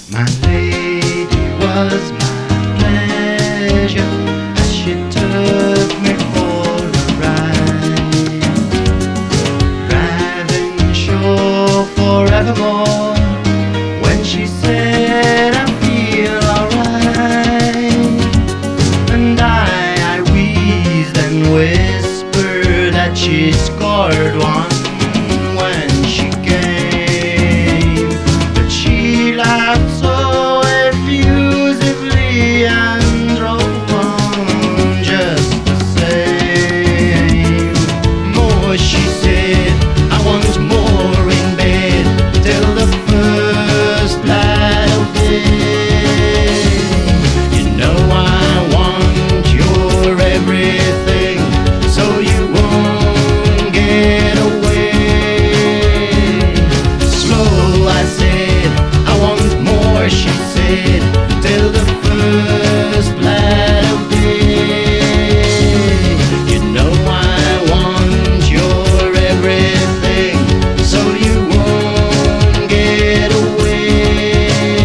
My lady was my pleasure as she took me for a ride, driving sure forevermore. When she said I feel alright, and I wheezed and whispered that she scored one when she came, but she laughed so effusively and drove on just the same. More, she said, I want more in bed till the first light of day. You know I want your everything, so you won't get away. Slow, I said, I want more, she said, till the first light of day. You know I want your everything, so you won't get away.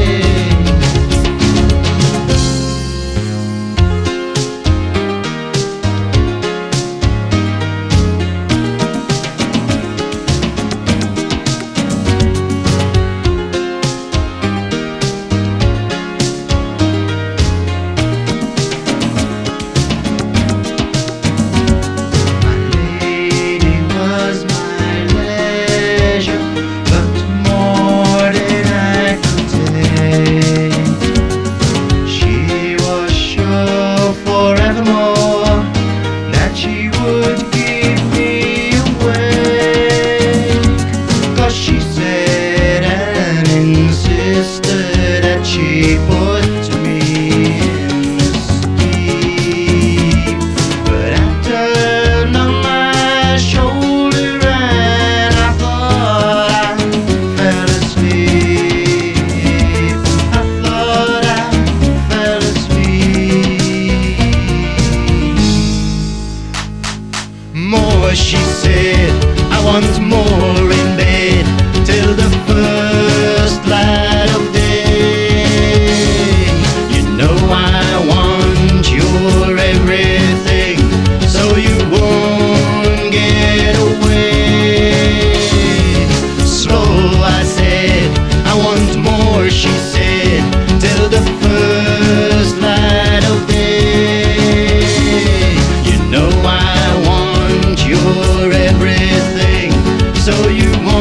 My lady was my leisure, but more than I could take. She was sure forevermore that she would keep me awake, 'cause she said and insisted that she put me in sleep. But I turned on my shoulder and I thought I fell asleep. I thought I fell asleep. More, she said, I want more in bed till the first light of day. You know I want your everything, so you won't get away. Slow, I said, I want more, she said, till the first light of day. You know I want your everything, so you won't